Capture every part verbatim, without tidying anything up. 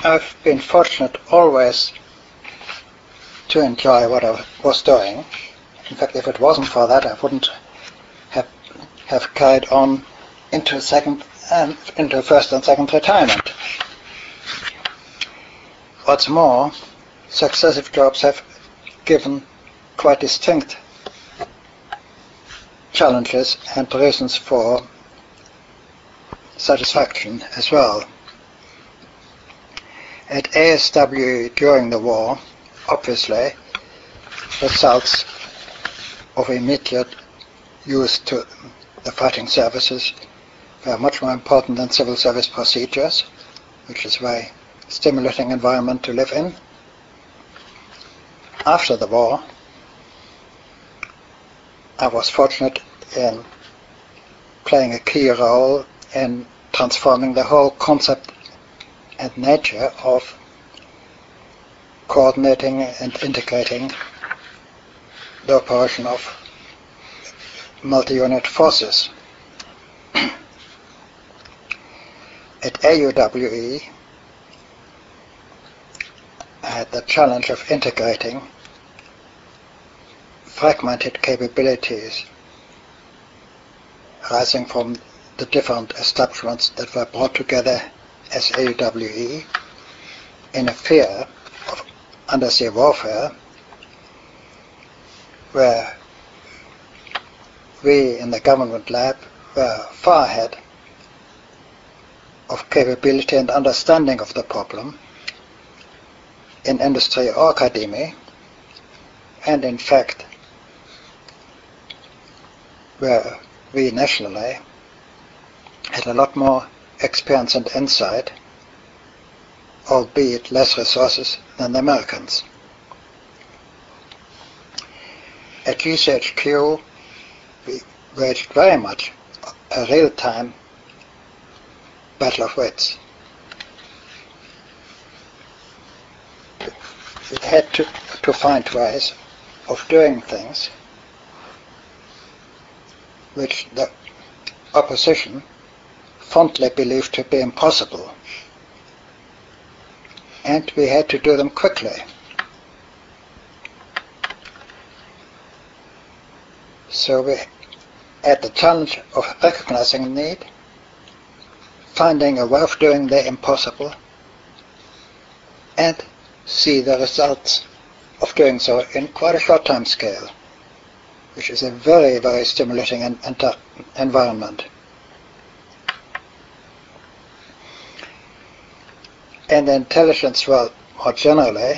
I've been fortunate always to enjoy what I was doing. In fact, if it wasn't for that, I wouldn't have have carried on into second and into first and second retirement. What's more, successive jobs have given quite distinct challenges and reasons for satisfaction as well. At A S W E during the war, obviously, results of immediate use to the fighting services were much more important than civil service procedures, which is a very stimulating environment to live in. After the war, I was fortunate in playing a key role in transforming the whole concept and nature of coordinating and integrating the operation of multi-unit forces. At A U W E, I had the challenge of integrating fragmented capabilities arising from the different establishments that were brought together as A U W E in a fear of undersea warfare, where we in the government lab were far ahead of capability and understanding of the problem in industry or academia, and in fact where we nationally had a lot more experience and insight, albeit less resources than the Americans. At G C H Q, we waged very much a real-time battle of wits. We had to, to find ways of doing things which the opposition fondly believed to be impossible, and we had to do them quickly. So we had the challenge of recognizing the need, finding a way of doing the impossible, and see the results of doing so in quite a short time scale, which is a very, very stimulating en enter environment. In the intelligence world more generally,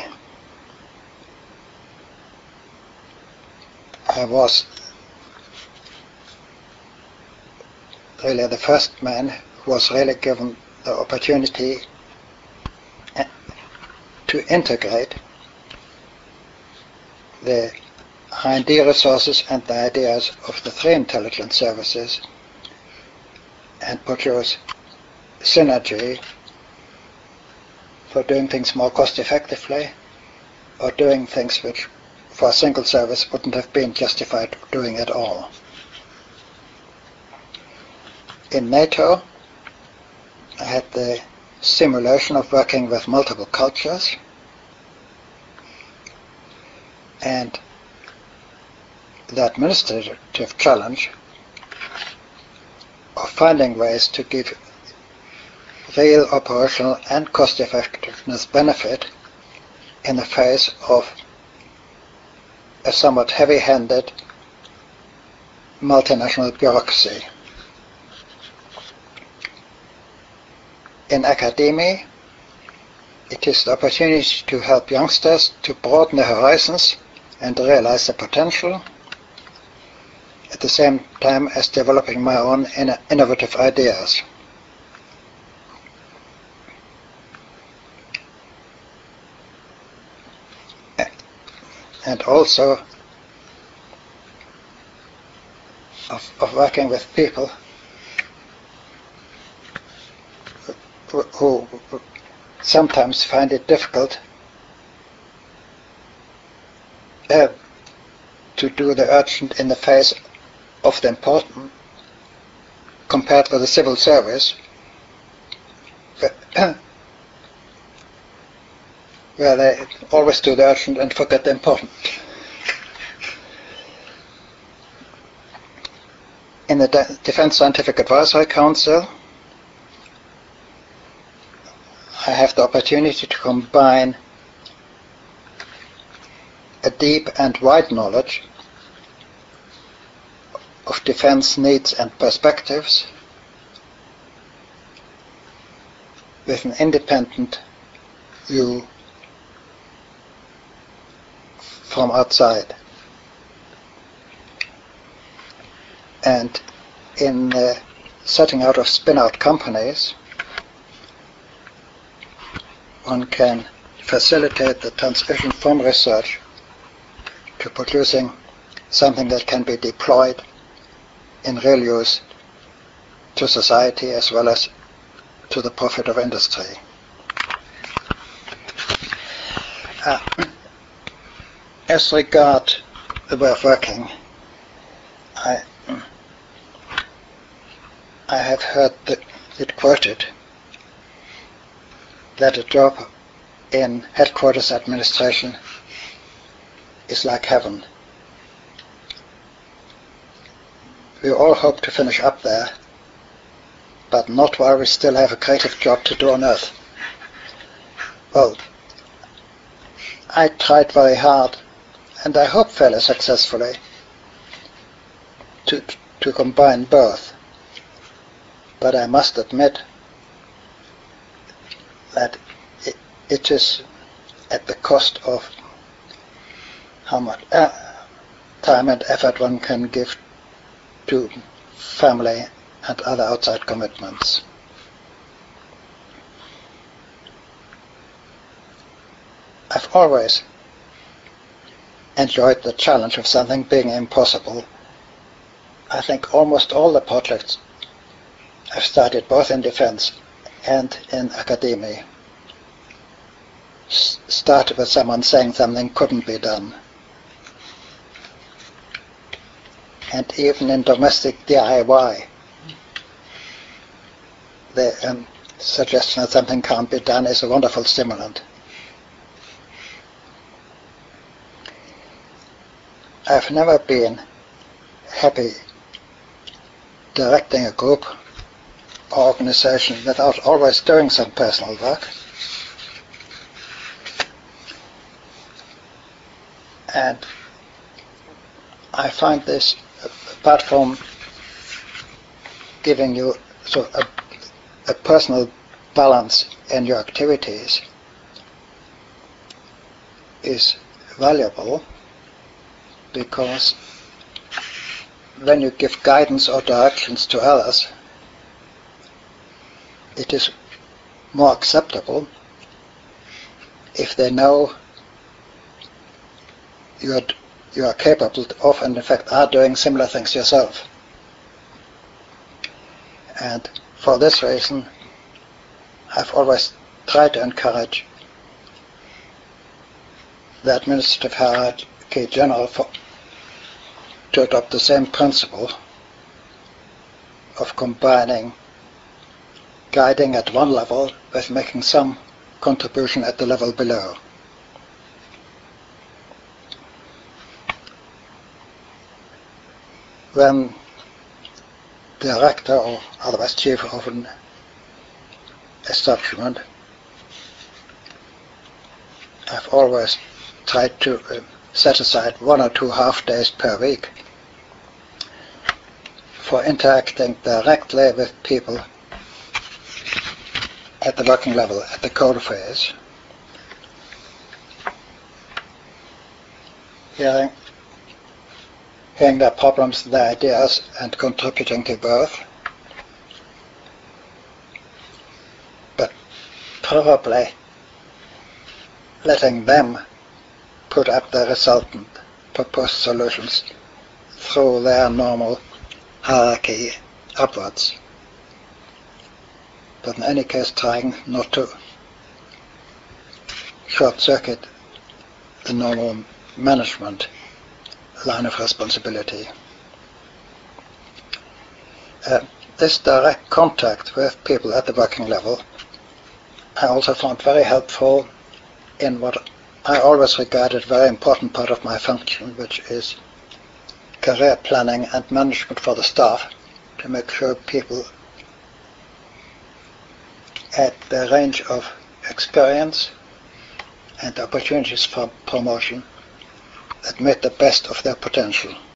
I was really the first man who was really given the opportunity to integrate the R and D resources and the ideas of the three intelligence services and produce synergy for doing things more cost effectively, or doing things which for a single service wouldn't have been justified doing at all. In NATO, I had the simulation of working with multiple cultures and the administrative challenge of finding ways to give real operational and cost effectiveness benefit in the face of a somewhat heavy-handed multinational bureaucracy. In academia, it is the opportunity to help youngsters to broaden their horizons and realize their potential, at the same time as developing my own innovative ideas. And also of, of working with people who, who sometimes find it difficult uh, to do the urgent in the face of the important compared with the civil service, where they always do the urgent and forget the important. In the De- Defense Scientific Advisory Council, I have the opportunity to combine a deep and wide knowledge of defense needs and perspectives with an independent view from outside. And in the setting out of spin-out companies, one can facilitate the transition from research to producing something that can be deployed in real use to society as well as to the profit of industry. Uh, as regard the way of working, I, I have heard the, it quoted that a job in headquarters administration is like heaven. We all hope to finish up there, but not while we still have a creative job to do on Earth. Well, I tried very hard, and I hope fairly successfully, to, to combine both. But I must admit that it, it is at the cost of how much uh, time and effort one can give to family and other outside commitments. I've always enjoyed the challenge of something being impossible. I think almost all the projects I've started, both in defense and in academia, s- started with someone saying something couldn't be done. And even in domestic D I Y, the um, suggestion that something can't be done is a wonderful stimulant. I've never been happy directing a group or organization without always doing some personal work. And I find this, apart from giving you so a, a personal balance in your activities, is valuable, because when you give guidance or directions to others, it is more acceptable if they know you are, you are capable of, and in fact are doing similar things yourself. And for this reason, I've always tried to encourage the administrative hierarchy general for, to adopt the same principle of combining guiding at one level with making some contribution at the level below. When director or otherwise chief of an establishment, I've always tried to uh, set aside one or two half days per week for interacting directly with people at the working level, at the core phase, hearing, hearing their problems, their ideas, and contributing to both, but probably letting them put up the resultant proposed solutions through their normal hierarchy upwards. But in any case, trying not to short-circuit the normal management line of responsibility. Uh, this direct contact with people at the working level I also found very helpful in what I always regarded a very important part of my function, which is career planning and management for the staff, to make sure people at the range of experience and opportunities for promotion that meet the best of their potential.